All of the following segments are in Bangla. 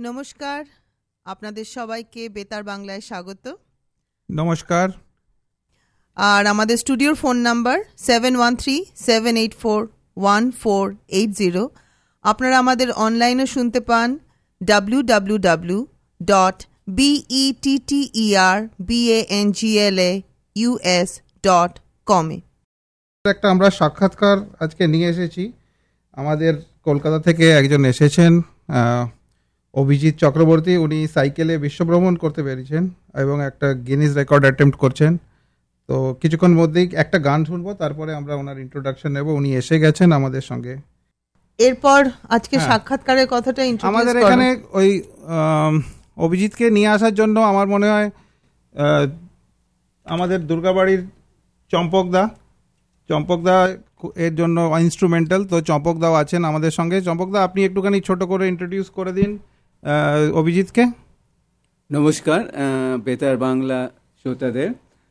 নমস্কার, আপনাদের সবাইকে বেতার বাংলায় স্বাগত। নমস্কার। আর আমাদের স্টুডিওর ফোন নাম্বার 7137841480। আপনারা আমাদের অনলাইনে শুনতে পান www.betterbanglus.com একটা আমরা সাক্ষাৎকার আজকে নিয়ে এসেছি। আমাদের কলকাতা থেকে একজন এসেছেন, অভিজিৎ চক্রবর্তী। উনি সাইকেলে বিশ্বভ্রমণ করতে পেরেছেন এবং একটা গিনিস রেকর্ড অ্যাটেম্প্ট করছেন। তো কিছুক্ষণ মধ্যেই একটা গান শুনবো, তারপরে আমরা ওনার ইন্ট্রোডাকশন নেব। উনি এসে গেছেন আমাদের সঙ্গে। এরপর আজকে সাক্ষাৎকারের কথাটা ইন্ট্রোডিউস আমাদের এখানে ওই অভিজিৎকে নিয়ে আসার জন্য আমার মনে হয় আমাদের দুর্গাবাড়ির চম্পকদা এর জন্য ইনস্ট্রুমেন্টাল। তো চম্পকদাও আছেন আমাদের সঙ্গে। চম্পকদা, আপনি একটুখানি ছোট করে ইন্ট্রোডিউস করে দিন অভিজিৎকে। নমস্কার বেতার বাংলা শ্রোতাদের।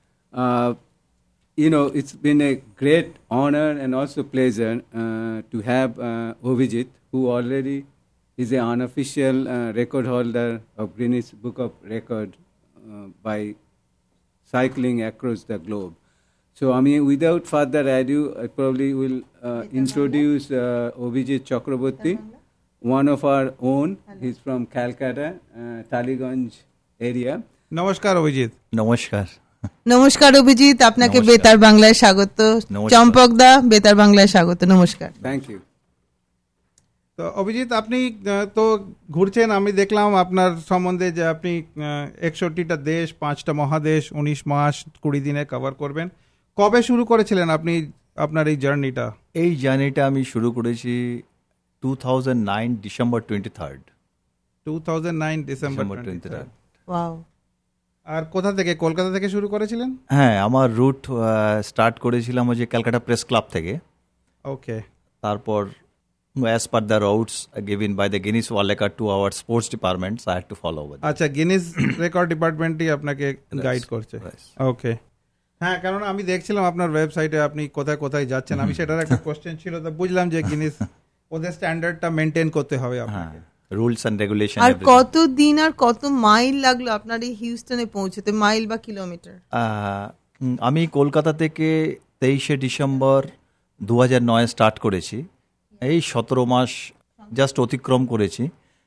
It's been a great honor and also pleasure to have Abhijit, who already is an unofficial record holder of Guinness Book of Record by cycling across the globe. So, without further ado, I probably will introduce Abhijit Chakraborty, one of our own. He's from Calcutta, Taliganj area. নমস্কার অভিজিৎ। নমস্কার অভিজিৎ, আপনাকে বেতার বাংলায় স্বাগত। চম্পকদা, বেতার বাংলায় স্বাগত। নমস্কার। Thank you. তো অভিজিৎ, আপনি তো ঘুরছেন, আমি দেখলাম আপনার সম্বন্ধে যে আপনি 61টা দেশ, 5টা মহাদেশ, 19 মাস 20 দিনে কভার করবেন। কবে শুরু করেছিলেন আপনি আপনার এই জার্নিটা? এই জার্নিটা আমি শুরু করেছি 2009 December 23rd। 2009 December 23rd। Wow. আর কোথা থেকে? কলকাতা থেকে শুরু করেছিলেন? হ্যাঁ, আমার রুট স্টার্ট করেছিলাম ওই যে ক্যালকাটা প্রেস ক্লাব থেকে। ওকে। তারপর as per the routes given by the Guinness World Record to our sports departments, I had to follow with. আচ্ছা, গিনেস রেকর্ড ডিপার্টমেন্টই আপনাকে গাইড করছে। ওকে। হ্যাঁ, কারণ আমি দেখছিলাম আপনার ওয়েবসাইটে আপনি কোথায় কোথায় যাচ্ছেন। আমি সেটার একটা কোশ্চেন ছিল, তো বুঝলাম যে গিনেস ওদের স্ট্যান্ডার্ডটা মেনটেন করতে হবে আপনাকে। Rules and regulation. আর কত দিন আর কত মাইল লাগলো আপনার এই হিউস্টনে পৌঁছতে, মাইল বা কিলোমিটার? আমি কলকাতা থেকে 23শে ডিসেম্বর 2009 স্টার্ট করেছি। এই 17 মাস জাস্ট অতিক্রম করেছি।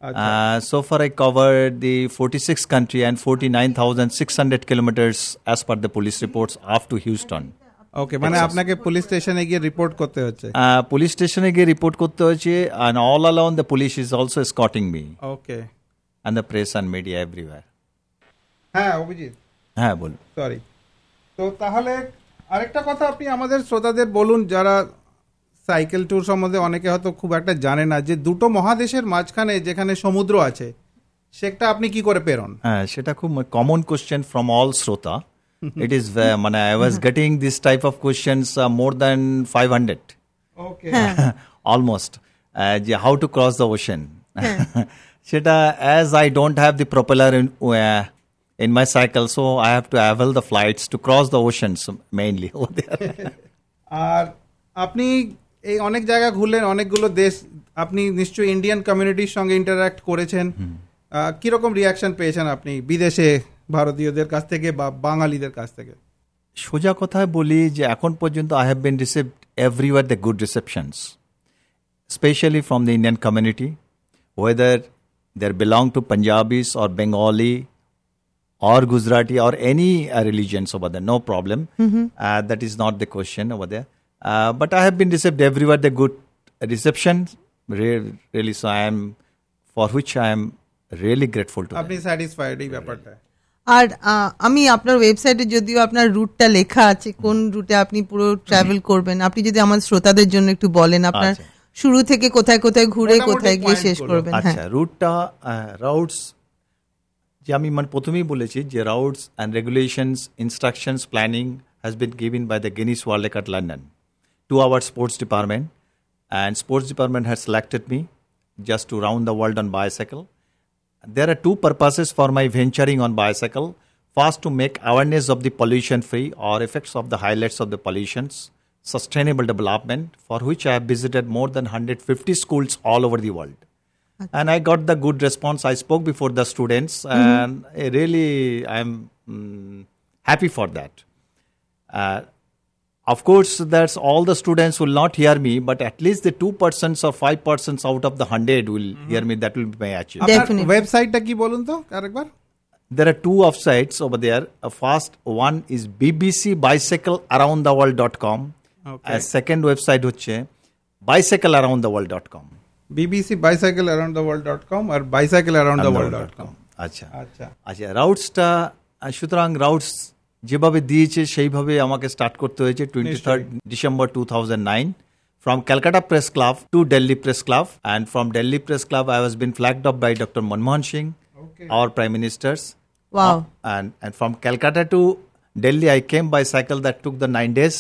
So far I covered the 46 country and 49,600 kilometers as per the police reports up to Houston. ওকে, মানে আপনাকে পুলিশ স্টেশনে গিয়ে রিপোর্ট করতে হচ্ছে? পুলিশ স্টেশনে গিয়ে রিপোর্ট করতে হচ্ছে, and all along the police is also escorting me. Okay. And the press and media everywhere. হ্যাঁ অভিজিৎ। হ্যাঁ বলুন। সরি। তো তাহলে আরেকটা কথা আপনি আমাদের শ্রোতাদের বলুন, যারা সাইকেল ট্যুর সম্বন্ধে অনেকে হয়তো খুব একটা জানে না, যে দুটো মহাদেশের মাঝখানে যেখানে সমুদ্র আছে সেটা আপনি কি করে পেরোন? হ্যাঁ, সেটা খুব কমন কোশ্চেন ফ্রম অল শ্রোতা। It is মানে I was getting this type of questions more than 500. Okay. Almost. How to cross the ocean. সেটা as I don't have the propeller in my cycle, so I have to avail the flights to cross the oceans mainly over there. আর আপনি এই অনেক জায়গা ঘুরলেন, অনেকগুলো দেশ। আপনি নিশ্চয়ই ইন্ডিয়ান কমিউনিটির সঙ্গে ইন্টারঅ্যাক্ট করেছেন। কিরকম রিয়াকশন পেয়েছেন আপনি বিদেশে ভারতীয়দের কাছ থেকে বা বাঙালিদের কাছ থেকে? সোজা কথায় বলি যে এখন পর্যন্ত I have been received everywhere the good receptions, especially from the Indian community, whether they belong to Punjabis or Bengali or Gujarati or any religions over there, no problem. That is not the question over there. But I have been received everywhere the good reception, really, so I am, for which I am really grateful to. আপনি স্যাটিসফাইড এই ব্যাপারটা? আর আমি আপনার ওয়েবসাইটে যদিও আপনার রুটটা লেখা আছে, কোন রুটে আপনি পুরো ট্রাভেল করবেন, আপনি যদি আমাদের শ্রোতাদের জন্য একটু বলেন আপনার শুরু থেকে কোথায় কোথায় ঘুরে কোথায় গিয়ে শেষ করবেন। আচ্ছা, রুটটা রাউটস যে আমি প্রথমেই বলেছি যে routes and regulations, instructions, planning has been given by the Guinness World Record London to our sports department, and sports department has selected me just to round the world on bicycle. There are two purposes for my venturing on bicycle. First, to make awareness of the pollution free or effects of the highlights of the pollutions, sustainable development, for which I have visited more than 150 schools all over the world. And I got the good response. I spoke before the students, and really I'm happy for that. Of course, that's all the students will not hear me, but at least the 2% or 5% out of the 100 will hear me. That will be my achievement. Definitely. ওয়েবসাইটটা কি বলুন তো আরেকবার? There are two websites over there. First one is bbcbicyclearoundtheworld.com. Okay. Second website হচ্ছে bicyclearoundtheworld.com. bbcbicyclearoundtheworld.com আর bicyclearoundtheworld.com. আচ্ছা আচ্ছা আচ্ছা রাউটসটা সুতরাং রাউটস যেভাবে দিয়েছে সেইভাবে আমাকে স্টার্ট করতে হয়েছে 23rd December 2009 from Calcutta Press Club to Delhi Press Club, and from Delhi Press Club I was been flagged up by Dr. Manmohan Singh, our Prime Ministers. Wow. And from Calcutta to Delhi I came by cycle that took the 9 days.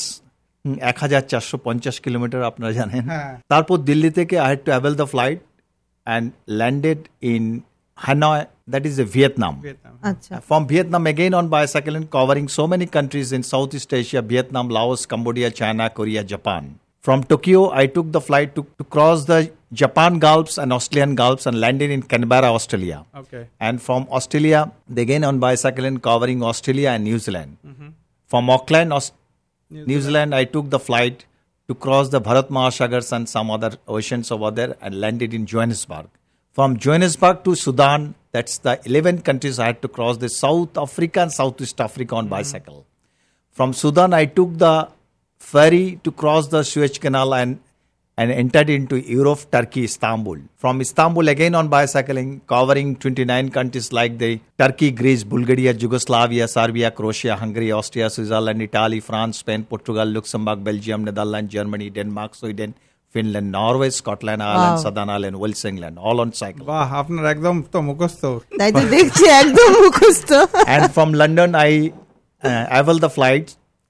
1450 kilometre আপনারা জানেন। তারপর দিল্লি থেকে I had to avail the flight and landed in Hanoi, that is Vietnam. আচ্ছা। From Vietnam again on bicycle and covering so many countries in Southeast Asia, Vietnam, Laos, Cambodia, China, Korea, Japan. From Tokyo, I took the flight to cross the Japan Gulfs and Australian Gulfs and landed in Canberra, Australia. Okay. And from Australia, again on bicycle and covering Australia and New Zealand. From Auckland, New Zealand, I took the flight to cross the Bharat Mahasagars and some other oceans over there and landed in Johannesburg. From Johannesburg to Sudan, that's the 11 countries I had to cross, the South Africa and Southeast Africa on bicycle. From Sudan, I took the ferry to cross the Suez Canal and entered into Europe, Turkey, Istanbul. From Istanbul, again on bicycling, covering 29 countries like the Turkey, Greece, Bulgaria, Yugoslavia, Serbia, Croatia, Hungary, Austria, Switzerland, Italy, France, Spain, Portugal, Luxembourg, Belgium, Netherlands, Germany, Denmark, Sweden, Finland, Norway, Scotland, Ireland, Southern Ireland, Wales, England, all on cycle. বাহ, আপনার একদম তো মুখস্থ। তাই তো দেখছি একদম মুখস্থ। And from London, I availed the flight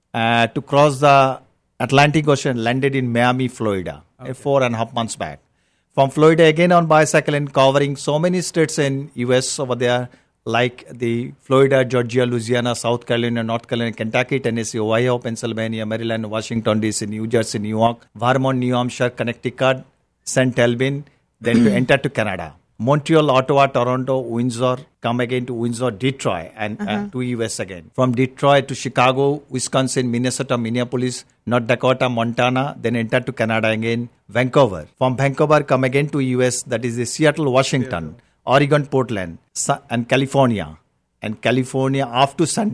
to cross the Atlantic Ocean, landed in Miami, Florida, 4.5 months back. From Florida, again on bicycle and covering so many states in US over there, like the Florida, Georgia, Louisiana, South Carolina, North Carolina, Kentucky, Tennessee, Ohio, Pennsylvania, Maryland, Washington, D.C., New Jersey, New York, Vermont, New Hampshire, Connecticut, St. Albans, then to enter to Canada. Montreal, Ottawa, Toronto, Windsor, come again to Windsor, Detroit, and to US again. From Detroit to Chicago, Wisconsin, Minnesota, Minneapolis, North Dakota, Montana, then enter to Canada again, Vancouver. From Vancouver, come again to US, that is the Seattle, Washington, Oregon, Portland, and California. And California off to San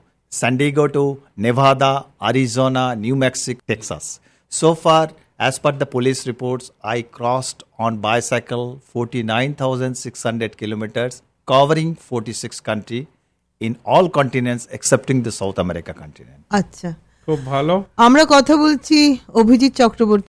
Diego to Nevada, Arizona, New Mexico, Texas. So far, as per the police reports, I crossed on bicycle 49,600 kilometers, covering 46 countries in all continents excepting the South America continent. আচ্ছা, খুব ভালো। আমরা কথা বলছি অভিজিৎ চক্রবর্তী।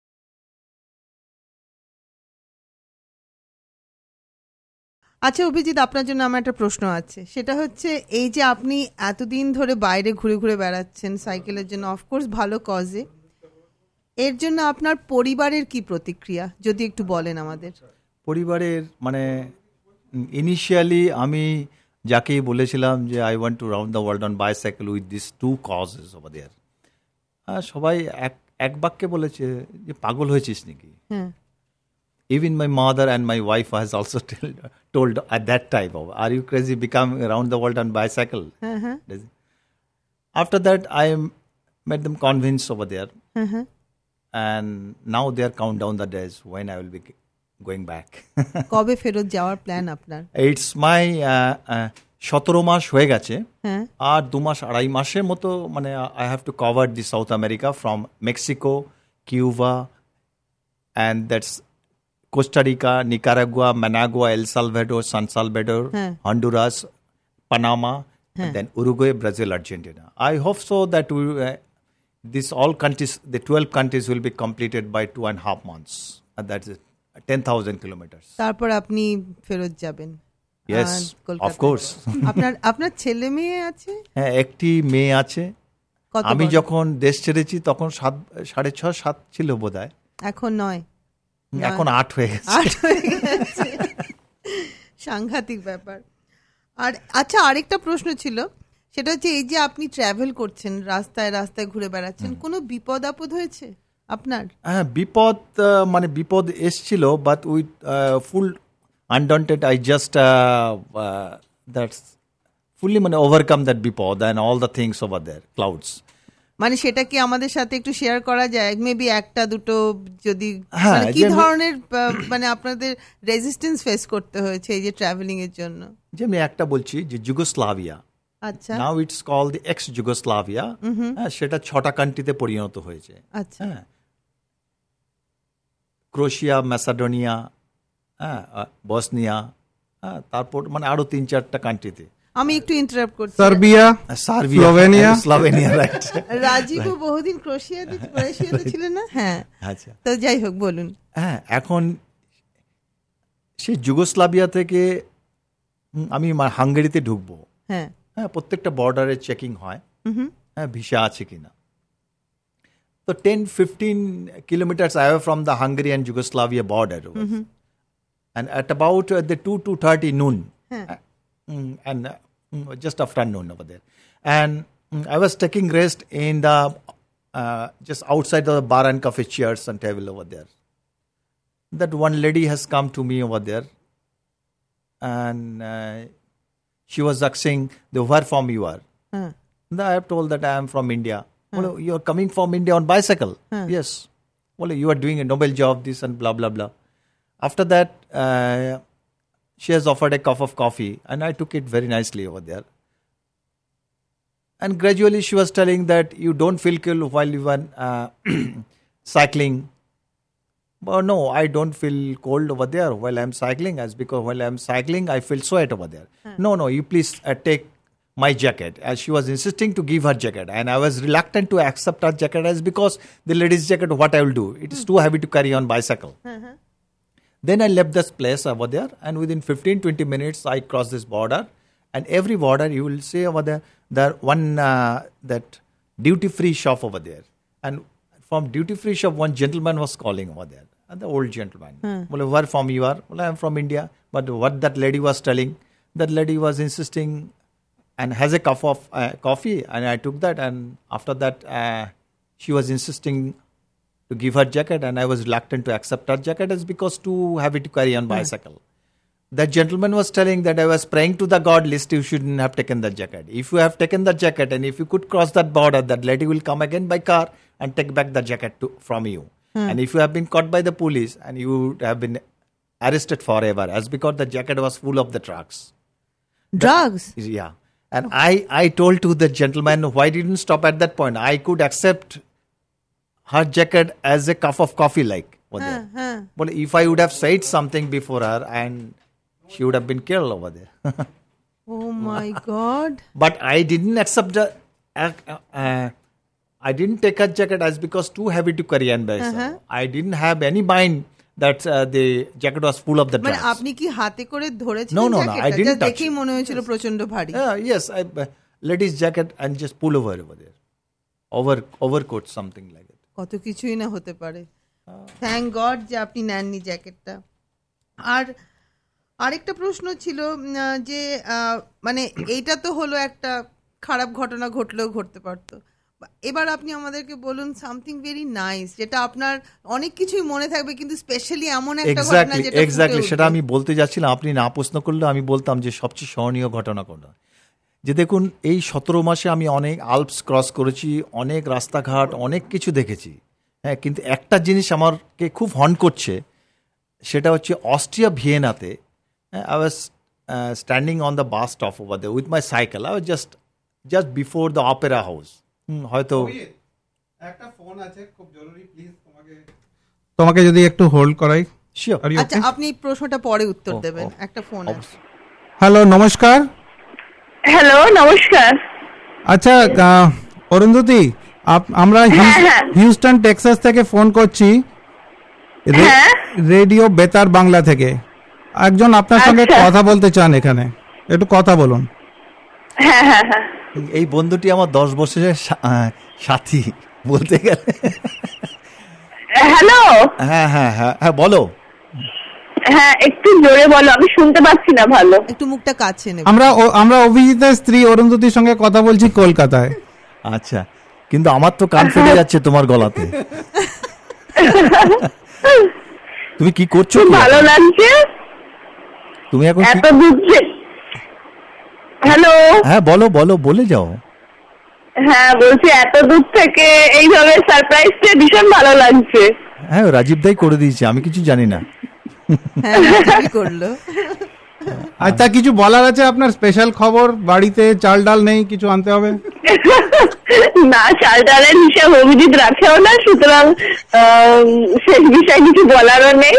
আচ্ছা অভিজিৎ, আপনার জন্য আমার একটা প্রশ্ন আছে। সেটা হচ্ছে এই যে আপনি এতদিন ধরে বাইরে ঘুরে ঘুরে বেড়াচ্ছেন সাইকেলের জন্য, অফকোর্স ভালো কজে, এর জন্য আপনার পরিবারের কি প্রতিক্রিয়া যদি একটু বলেন আমাদের? পরিবারের মানে ইনিশিয়ালি আমি যাকে বলেছিলাম যে I want to round the world on bicycle with this 2 causes over there, সবাই এক বাক্যে বলেছে যে পাগল হয়েছিস নাকি। Even my mother and my wife has also told at that time, are you crazy, become around the world on bicycle? After that, I made them convinced over there. And now they are count down the days when I will be going back. কবে ফেরত যাওয়ার প্ল্যান আপনার? It's my 17 মাস হয়ে গেছে, আর 2 মাস 2.5 মাসের মতো মানে I have to cover the South America from Mexico, Cuba, and that's Costa Rica, Nicaragua, Managua, El Salvador, San Salvador, Honduras, Panama, and then Uruguay, Brazil, Argentina. I hope so that we this all countries, the 12 countries will be completed by 2.5 months. And that's 10,000 kilometers. তারপর আপনি ফেরত যাবেন? Yes, of course. আপনার ছেলে মেয়ে আছে? হ্যাঁ, একটি মেয়ে আছে। আমি যখন দেশ ছেড়েছি তখন 6.5-7 ছিল বোধহয়, এখন 9, এখন 8 হয়ে গেছে। সাংঘাতিক ব্যাপার। আর আচ্ছা, আরেকটা প্রশ্ন ছিল, সেটা হচ্ছে এই যে আপনি ট্রাভেল করছেন, রাস্তায় রাস্তায় ঘুরে বেড়াচ্ছেন, কোনো বিপদ আপদ হয়েছে আপনার? হ্যাঁ, বিপদ এসছিল, but with full undaunted. I just that's fully overcome that bipod and all the things over there, clouds. মানে সেটা কি আমাদের সাথে একটু শেয়ার করা যায়, মেবি একটা দুটো যদি, হ্যাঁ, মানে কি ধরনের মানে আপনাদের রেজিস্ট্যান্স ফেস করতে হয়েছে এই যে ট্রাভেলিং এর জন্য? যে আমি একটা বলছি যে যুগোস্লাভিয়া, আচ্ছা, now it's called the ex Yugoslavia, সেটা 6টা কান্ট্রিতে পরিণত হয়েছে। আচ্ছা, ক্রোয়েশিয়া, ম্যাসেডোনিয়া, বসনিয়া, তারপর মানে আরো 3-4টা কান্ট্রিতে। আমি একটু ইন্টারাপ্ট করছি, সার্বিয়া, স্লোভেনিয়া, রাইট। রাজীবও বহুদিন ক্রোয়েশিয়াতে ছিলেন না? হ্যাঁ, আচ্ছা, তো যাই হোক, বলুন। হ্যাঁ, এখন সেই যুগোস্লাভিয়া থেকে আমি হাঙ্গেরিতে ঢুকবো। হ্যাঁ, প্রত্যেকটা বর্ডারে চেকিং হয়, হ্যাঁ, ভিসা আছে কিনা। তো 10-15 kilometers away from the Hungarian Yugoslavia border, and at about the 2:30 noon, and just after noon over there, and I was taking rest in the just outside the bar and cafe chairs and table over there. That one lady has come to me over there, and she was asking, where from you are? And I have told that I am from India. Well, you are coming from India on bicycle? Yes. Well, you are doing a noble job, this and blah, blah, blah. After that, she has offered a cup of coffee, and I took it very nicely over there. And gradually she was telling that you don't feel cold while you are cycling. But no, I don't feel cold over there while I'm cycling, as because while I'm cycling, I feel sweat over there. No, you please take my jacket. As she was insisting to give her jacket, and I was reluctant to accept her jacket, as because the lady's jacket, what I will do, it is too heavy to carry on bicycle. Then I left this place over there, and within 15-20 minutes I crossed this border, and every border you will see over there one that duty free shop over there, and from duty free shop one gentleman was calling over there, and the old gentleman, well, where from you are? Well, I am from India. But what that lady was telling, that lady was insisting and has a cup of coffee, and I took that, and after that she was insisting to give her jacket, and I was reluctant to accept her jacket, as because too heavy to carry on bicycle. That gentleman was telling that I was praying to the God list, you shouldn't have taken that jacket. If you have taken the jacket, and if you could cross that border, that lady will come again by car and take back the jacket from you. And if you have been caught by the police, and you would have been arrested forever, as because the jacket was full of the drugs. Drugs? Yeah. And I told to the gentleman, why didn't stop at that point? I could accept her jacket as a cup of coffee, like. But if I would have said something before her, and she would have been killed over there. Oh my God. But I didn't accept the, I didn't take her jacket, as because too heavy to carry on bicycle. I didn't have any mind that the jacket was full of the drugs. মানে আপনি কি হাতে করে ধরেছিলেন? No, I didn't touch. দেখেই মনে হয়েছিল প্রচন্ড ভারী। Yes, ladies jacket and just pull over there. Overcoat, something like that. কত কিছুই না হতে পারে। থ্যাংক গড যে আপনি নেননি জ্যাকেটটা। আর আরেকটা প্রশ্ন ছিল যে মানে এইটা তো হলো একটা খারাপ ঘটনা, ঘটলেও ঘটতে পারতো। এবার আপনি আমাদেরকে বলুন সামথিং ভেরি নাইস, যেটা আপনার অনেক কিছুই মনে থাকবে, কিন্তু স্পেশালি এমন একটা ঘটনা যেটা এক্স্যাক্টলি সেটা আমি বলতে যাচ্ছিলাম। আপনি না প্রশ্ন করলে আমি বলতাম যে সবচেয়ে স্মরণীয় ঘটনা কোনটা। যে দেখুন, এই 17 মাসে আমি অনেক আল্পস ক্রস করেছি, অনেক রাস্তাঘাট, অনেক কিছু দেখেছি, হ্যাঁ, কিন্তু একটা জিনিস আমাকে খুব হন্ট করছে, সেটা হচ্ছে অস্ট্রিয়া ভিয়েনাতে। I was standing on the bus stop over there with my cycle. I was just before the opera house. হয়তো একটা ফোন আছে খুব জরুরি, প্লিজ তোমাকে যদি একটু হোল্ড করাই। শিওর। আচ্ছা, আপনি প্রশ্নটা পরে উত্তর দেবেন, একটা ফোন আছে। হ্যালো, নমস্কার। হ্যালো, নমস্কার। আচ্ছা অরুন্ধতী, আমরা হিউস্টন টেক্সাস থেকে ফোন করছি, রেডিও বেতার বাংলা থেকে। একজন আপনার সঙ্গে কথা বলতে চান এখানে, একটু কথা বলুন। হ্যাঁ, এই বন্ধুটি আমার 10 বছরের সাথী বলতে গেলে। হ্যালো। হ্যাঁ বলো। হ্যাঁ, একটু জোরে বলো, আমি শুনতে পাচ্ছি না ভালো। একটু মুখটা কাছে নেব। আমরা অভিজিতের স্ত্রী অরুন্ধতির সঙ্গে কথা বলছি কলকাতায়। আচ্ছা, কিন্তু আমার তো কান ফেটে যাচ্ছে তোমার গলাতে। তুমি কি করছো? ভালো লাগছে। তুমি এখন এত দূর হ্যালো, হ্যাঁ বলো বলে যাও। হ্যাঁ বলছি এত দূর থেকে এইভাবে সারপ্রাইজ পেয়ে ভীষণ ভালো লাগছে। হ্যাঁ রাজীব দাই করে দিয়েছে, আমি কিছু জানি না। হ্যাঁ রাজীবই করলো। আচ্ছা, কিছু বলার আছে আপনার? স্পেশাল খবর, বাড়িতে চাল ডাল নেই, কিছু আনতে হবে? না, চাল ডালের হিসাব অভিজিৎ রাখেও না, সুতরাং সেই বিষয়ে কিছু বলারও নেই।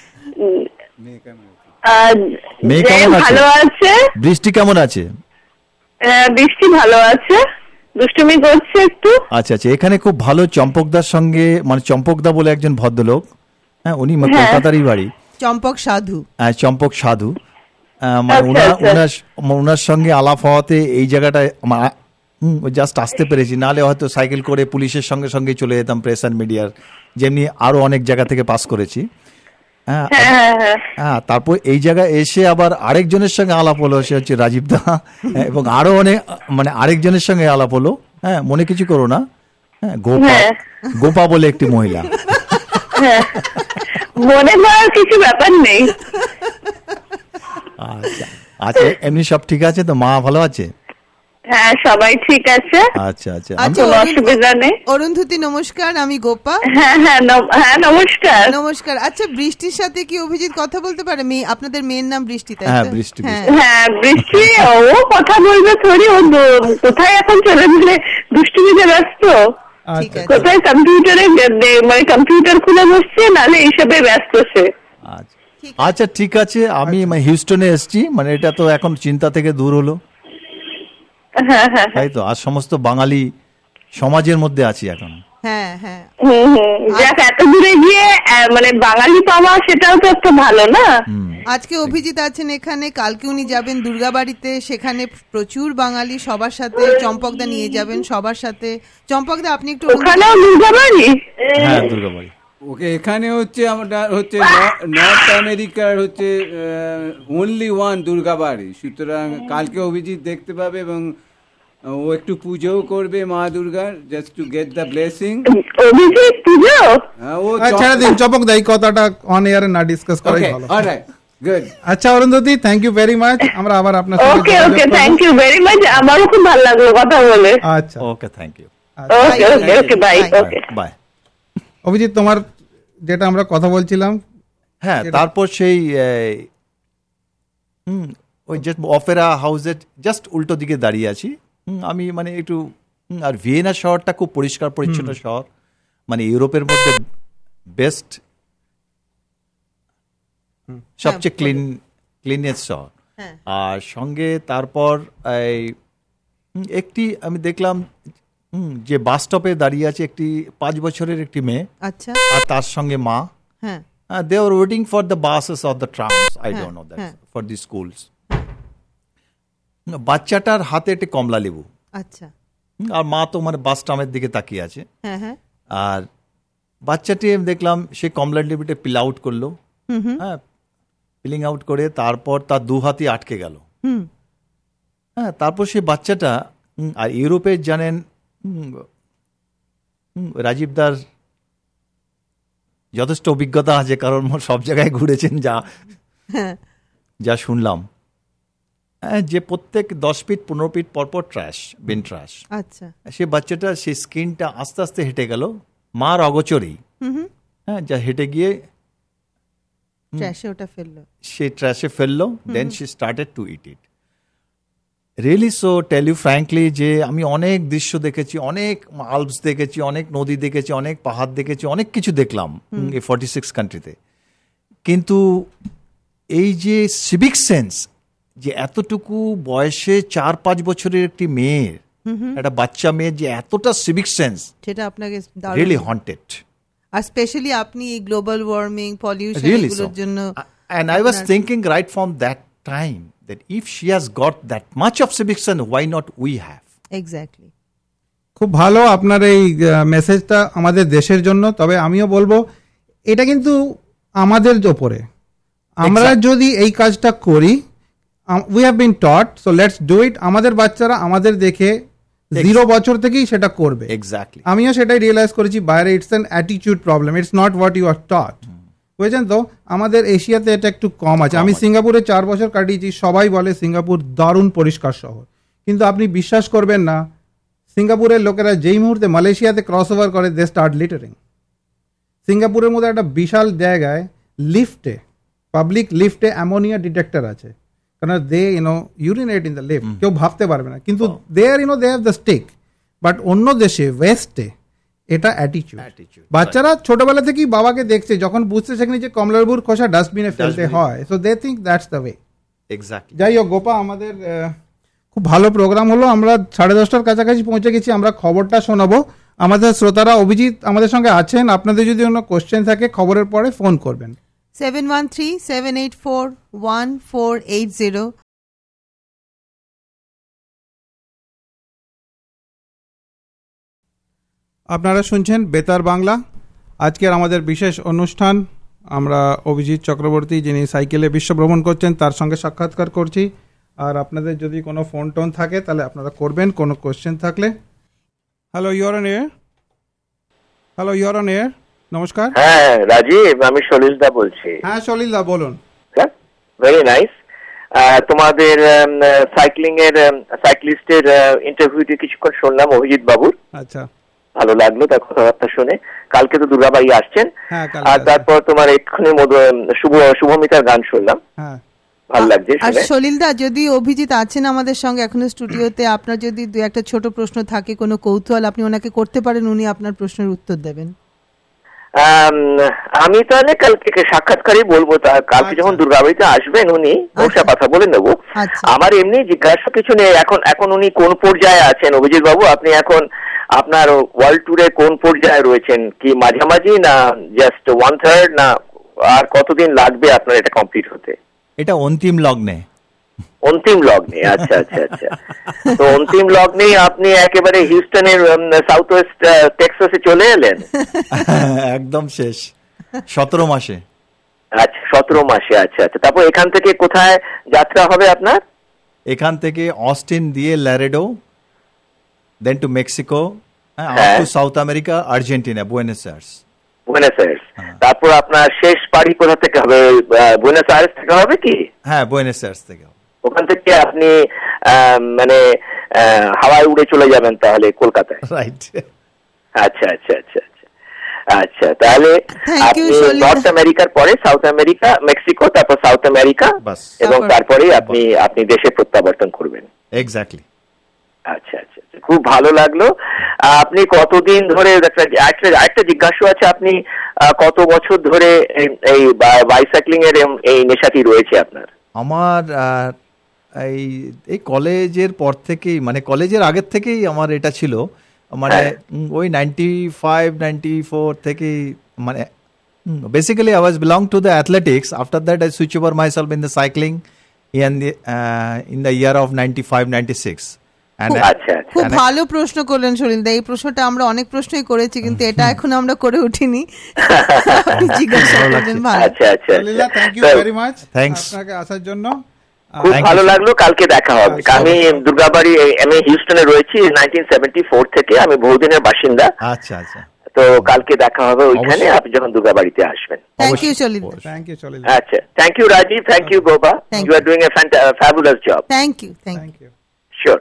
মেয়ে কেমন আছে? ভালো আছে। বৃষ্টি কেমন আছে? বৃষ্টি ভালো আছে, দুষ্টুমি করছে একটু। আচ্ছা, এখানে খুব ভালো চম্পকদার সঙ্গে, মানে চম্পকদা বলে একজন ভদ্রলোক, হ্যাঁ উনি কলকাতারই বাড়ি, চম্পক সাধু। হ্যাঁ চম্পক সাধু, মানে ওনার সঙ্গে আলাপ হওয়াতে এই জায়গাটায় জাস্ট আসতে পেরেছি, নাহলে হয়তো সাইকেল করে পুলিশের সঙ্গে সঙ্গে চলে যেতাম, প্রেস অ্যান্ড মিডিয়ার, যেমনি আরো অনেক জায়গা থেকে পাস করেছি। হ্যাঁ তারপর এই জায়গায় এসে আবার আরেকজনের সঙ্গে আলাপ হলো, সে হচ্ছে রাজীব দা, এবং আরো অনেক মানে আরেকজনের সঙ্গে আলাপ হলো। হ্যাঁ মনে কিছু করো না, হ্যাঁ গোপা বলে একটি মহিলা। মনে করার কিছু ব্যাপার নেই। আচ্ছা এমনি সব ঠিক আছে তো? মা ভালো আছে? হ্যাঁ সবাই ঠিক আছে। আচ্ছা কোনো অসুবিধা নেই। অরুন্ধতী নমস্কার, আমি গোপা। হ্যাঁ নমস্কার। নমস্কার। আচ্ছা, বৃষ্টির সাথে কি অভিজিৎ কথা বলতে পারে? আপনাদের মেয়ের নাম বৃষ্টি, তাই তো? হ্যাঁ বৃষ্টি। হ্যাঁ বৃষ্টি, ও কথা বলবে থোড়ি, ও কোথায় এখন চলে গেলে দুষ্টুমিতে ব্যস্ত, কোথায় কম্পিউটারে মানে কম্পিউটার খুলে বসছে, নাহলে এইসবে ব্যস্ত সে। আচ্ছা ঠিক আছে, আমি হিউস্টনে এসেছি, মানে এটা তো এখন চিন্তা থেকে দূর হলো, তাই তো? আর সমস্ত বাঙালি সমাজের মধ্যে আছি এখন। হ্যাঁ এত দূরে গিয়ে মানে বাঙালি পাওয়া, সেটাও তো একটা ভালো না। আজকে অভিজিৎ আছেন এখানে, কালকে উনি যাবেন দুর্গাবাড়িতে, সেখানে প্রচুর বাঙালি, সবার সাথে চম্পকদা নিয়ে যাবেন সবার সাথে। চম্পকদা আপনি একটু ওখানেও দুর্গাবাড়ি? হ্যাঁ দুর্গাবাড়ি। ওকে, এখানে হচ্ছে আমরা হচ্ছে নর্থ আমেরিকার হচ্ছে অনলি ওয়ান দুর্গাবাড়ি, সুতরাং কালকে অভিজিৎ দেখতে পাবে এবং ও একটু পুজোও করবে মা দুর্গার, just to get the blessing. Abhijit puja? আচ্ছা দিন চপক দাই, কথাটা অন এয়ারে না ডিসকাস করাই ভালো। Alright, good. আচ্ছা Arundhati, thank you very much. আমরা আবার আপনার সাথে okay thank you very much, আমারও খুব ভালো লাগলো কথা বলে। আচ্ছা okay thank you. Okay bye. Okay bye. Abhijit, তোমার যেটা আমরা কথা বলছিলাম, হ্যাঁ তারপর সেই ওই যে অপেরা হাউসের জাস্ট উল্টো দিকে দাঁড়িয়ে আছি আমি, মানে একটু। আর ভিয়েনা শহরটা খুব পরিষ্কার পরিচ্ছন্ন শহর, মানে ইউরোপের মধ্যে বেস্ট, সবচেয়ে ক্লিনেস্ট শহর। আর সঙ্গে তারপর একটি আমি দেখলাম যে বাস স্টপে দাঁড়িয়ে আছে একটি 5 বছরের একটি মেয়ে, আচ্ছা, আর তার সঙ্গে মা। হ্যাঁ they were waiting for the buses or the trams, I don't know that, for the schools. বাচ্চাটার হাতে একটি কমলা লেবু, আচ্ছা, আর মা তো মানে বাস ট্রামের দিকে তাকিয়ে আছে। হ্যাঁ আর বাচ্চাটি দেখলাম সে কমলা লেবুটা পিল আউট করলো, হ্যাঁ পিলিং আউট করে তারপর তার 2 হাতই আটকে গেল। হ্যাঁ তারপর সে বাচ্চাটা, আর ইউরোপে জানেন রাজীবদার যথেষ্ট অভিজ্ঞতা আছে, কারণ সব জায়গায় ঘুরেছেন, যা শুনলাম, যে প্রত্যেক 10 ফিট 15 ফিট পরপর বিন ট্রাশ। আচ্ছা, সে বাচ্চাটা সেই স্কিনটা আস্তে আস্তে হেঁটে গেল মার অগোচরেই, হ্যাঁ যা হেঁটে গিয়ে সে ট্র্যাশে ফেললো, then she started to eat it. Really so tell you frankly যে আমি অনেক দৃশ্য দেখেছি, অনেক আলপস দেখেছি, অনেক নদী দেখেছি, অনেক পাহাড় দেখেছি, অনেক কিছু দেখলাম এই 46 কান্ট্রিতে, কিন্তু এই যে সিভিক সেন্স, যে এতটুকু বয়সে 4-5 বছরের একটি মেয়ের, একটা বাচ্চা মেয়ের যে এতটা সিভিক সেন্স, সেটা আপনাকে রিয়েলি হন্টেড। আর স্পেশালি আপনি এই গ্লোবাল ওয়ার্মিং, পলিউশন এগুলোর জন্য, and I was thinking right from that time that if she has got that much of civic sense, why not we have? Exactly. খুব ভালো আপনার এই মেসেজটা আমাদের দেশের জন্য। তবে আমিও বলবো এটা কিন্তু আমাদের উপরে, আমরা যদি এই কাজটা করি, we have been taught, so let's do it. আমাদের বাচ্চারা আমাদের দেখে 0 বছর থেকেই সেটা করবে। Exactly. আমিও সেটাই রিয়েলাইজ করেছি, বাইরে it's an attitude problem, it's not what you are taught. বুঝেছেন তো, আমাদের এশিয়াতে এটা একটু কম আছে। আমি সিঙ্গাপুরে 4 বছর কাটিয়েছি, সবাই বলে সিঙ্গাপুর দারুণ পরিষ্কার শহর, কিন্তু আপনি বিশ্বাস করবেন না, সিঙ্গাপুরের লোকেরা যেই মুহূর্তে মালয়েশিয়াতে ক্রস ওভার করে দে স্টার্ট লিটারিং। সিঙ্গাপুরের মধ্যে একটা বিশাল জায়গায় লিফটে, পাবলিক লিফটে অ্যামোনিয়া ডিটেক্টর আছে, কারণ they urinate in the lift, কেউ ভাবতে পারবে না, কিন্তু they have the stick. But অন্য দেশে ওয়েস্টে এটা অ্যাটিটিউড। বাচ্চারা ছোটবেলা থেকেই বাবাকে দেখছে, যখন বুঝতে শেখেনি যে কমলালেবুর খোসা ডাস্টবিনে ফেলতে হয়, so they think that's the way. Exactly. যাই হোক গোপা, আমাদের খুব ভালো প্রোগ্রাম হলো, আমরা 10:30টার কাছাকাছি পৌঁছে গেছি, আমরা খবরটা শোনাবো। আমাদের শ্রোতারা, অভিজিৎ আমাদের সঙ্গে আছেন, আপনাদের যদি কোনো কোশ্চেন থাকে খবরের পরে ফোন করবেন। 713-784-1480। আপনারা শুনছেন বেতার বাংলা। আজকের আমাদের বিশেষ অনুষ্ঠান, আমরা অভিজিৎ চক্রবর্তী, যিনি সাইকেলে বিশ্ব ভ্রমণ করছেন, তার সঙ্গে সাক্ষাৎকার করছি। আর আপনাদের যদি কোনো ফোন টোন থাকে তাহলে আপনারা করবেন, কোনো কোশ্চেন থাকলে। Hello, you're on air. Hello, you're on air. নমস্কার। হ্যাঁ রাজীব, আমি সলিল দা বলছি। হ্যাঁ সলিল দা, বলুন। Very nice. তোমাদের সাইক্লিং এর সাইক্লিস্টের ইন্টারভিউতে কিছুক্ষণ শুনলাম অভিজিৎ বাবুর। আচ্ছা, ভালো লাগলো তার কথাবার্তা শুনে। কালকে তো দুর্গাবাড়ি আসছেন, আর তারপর তোমার এক্ষুনি শুভমিতার গান শুনলাম। হ্যাঁ, ভালো লাগছে। আর সলিল দা, যদি অভিজিৎ আছেন আমাদের সঙ্গে এখনো স্টুডিওতে, আপনার যদি দু একটা ছোট প্রশ্ন থাকে, কোনো কৌতূহল, আপনি ওনাকে করতে পারেন, উনি আপনার প্রশ্নের উত্তর দেবেন। আমি তাহলে কালকে সাক্ষাৎকারই বলবো, কালকে যখন দুর্গাবাড়িতে আসবেন উনি, ওর সাথে কথা বলে নেবো। আমার এমনি জিজ্ঞাসা কিছু নেই। এখন উনি কোন পর্যায়ে আছেন অভিজিৎ বাবু? আপনি এখন আপনার ওয়ার্ল্ড ট্যুরে কোন পর্যায়ে রয়েছেন? কি মাঝামাঝি, না জাস্ট 1/3, না আর কতদিন লাগবে আপনার এটা কমপ্লিট হতে? এটা অন্তিম লগ্নে। অন্তিম লগ্নে, আচ্ছা আচ্ছা আচ্ছা। তো অন্তিম লগ্নেই আপনি একেবারে হিউস্টনের সাউথ ওয়েস্ট টেক্সাসে চলে এলেন। একদম শেষ 17 মাসে। আচ্ছা, 17 মাসে। আচ্ছা আচ্ছা। তারপর এখান থেকে কোথায় যাত্রা হবে আপনার? এখান থেকে অস্টিন দিয়ে Laredo, then to Mexico, to South America, Argentina, Buenos Aires. তারপর আপনার শেষ পাড়ি কোথা থেকে হবে? বুয়েনোস আয়ার্স থেকে হবে কি? হ্যাঁ, বুয়েনোস আয়ার্স থেকে। ওখান থেকে আপনি মানে হাওয়ায় উড়ে চলে যাবেন তাহলে কলকাতায়? রাইট। আচ্ছা আচ্ছা আচ্ছা আচ্ছা আচ্ছা। তাহলে আপনি নর্থ আমেরিকার পরে সাউথ আমেরিকা, মেক্সিকো, তারপর সাউথ আমেরিকা, এবং তারপরে আপনি দেশে প্রত্যাবর্তন করবেন। এক্স্যাক্টলি। আচ্ছা আচ্ছা, খুব ভালো লাগলো। আপনি কতদিন ধরে, একটা জিজ্ঞাসা আছে, আপনি কত বছর ধরে এই বাইসাইক্লিং এর এই নেশাটি রয়েছে আপনার? আমার এই কলেজের পর থেকেই, মানে কলেজের আগের থেকেই আমার এটা ছিল, মানে ওই 95-94 থেকেই, মানে basically I was belong to the athletics. After that I switch over myself in the cycling in the year of 95-96. খুব ভালো প্রশ্ন করলেন সলিল দা। এই প্রশ্নটা আমরা অনেক প্রশ্নই করেছি, কিন্তু এটা এখন আমরা করে উঠিনি। জিজ্ঞাসা করলেন। ভালো। আচ্ছা আচ্ছা, থ্যাংক ইউ ভেরি মাচ আপনাকে আসার জন্য। খুব ভালো লাগলো। কালকে দেখা হবে। আমি দুর্গাবাড়ি, আমি হিউস্টনে রয়েছি 1974 থেকে, আমি বহুদিনের বাসিন্দা। আচ্ছা আচ্ছা। তো কালকে দেখা হবে ওইখানে, আপনি যখন দুর্গাবাড়িতে আসবেন। Thank you Salil. Thank you Salil. আচ্ছা, thank you Rajiv, thank you Gopa, you are doing a fabulous job. Thank you. Thank you. Sure.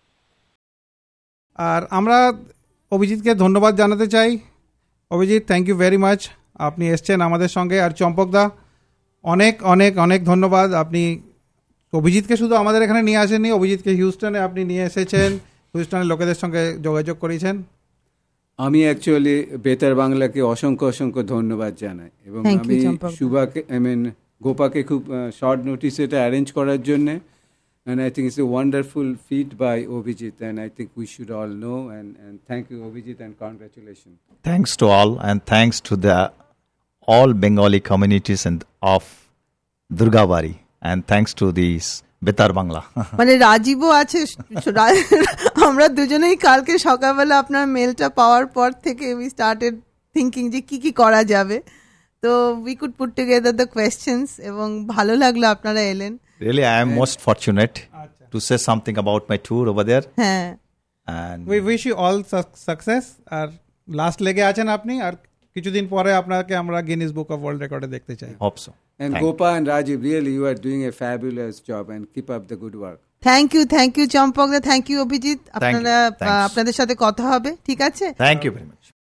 আর আমরা অভিজিৎকে ধন্যবাদ জানাতে চাই। Abhijit, thank you very much, আপনি এসছেন আমাদের সঙ্গে। আর চম্পকদা, অনেক অনেক অনেক ধন্যবাদ। আপনি অভিজিৎকে শুধু আমাদের এখানে নিয়ে আসেননি, অভিজিৎকে হিউস্টনে আপনি নিয়ে এসেছেন, হিউস্টনের লোকেদের সঙ্গে যোগাযোগ করেছেন। আমি অ্যাকচুয়ালি বেতার বাংলাকে অসংখ্য অসংখ্য ধন্যবাদ জানাই, এবং আমি শুভাকে, গোপাকে খুব শর্ট নোটিসে এটা অ্যারেঞ্জ করার জন্যে। And I think it's a wonderful feat by Obhijit, and I think we should all know, and thank you Obhijit, and congratulations. Thanks to all, and thanks to the all Bengali communities and of Durgabari, and thanks to these বেতার বাংলা। মানে রাজীবও আছে, আমরা দুজনেই কালকে সকালবেলা আপনার মেলটা পাওয়ার পর থেকে we started thinking যে কি করা যাবে, তো we could put together the questions, এবং ভালো লাগলো আপনারা এলেন। Really, I am most fortunate to say something about my tour over there. হ্যাঁ, and we wish you all success. আর লাস্ট লেগে আছেন আপনি, আর কিছুদিন পরে আপনাকে আমরা গিনিস বুক অফ ওয়ার্ল্ড রেকর্ডে দেখতে চাই। Hope so. And Gopa and Rajiv, really you are doing a fabulous job and keep up the good work. Thank you চম্পকদা, থ্যাংক ইউ অভিজিৎ, আপনাদের সাথে কথা হবে, ঠিক আছে? Thank you very much.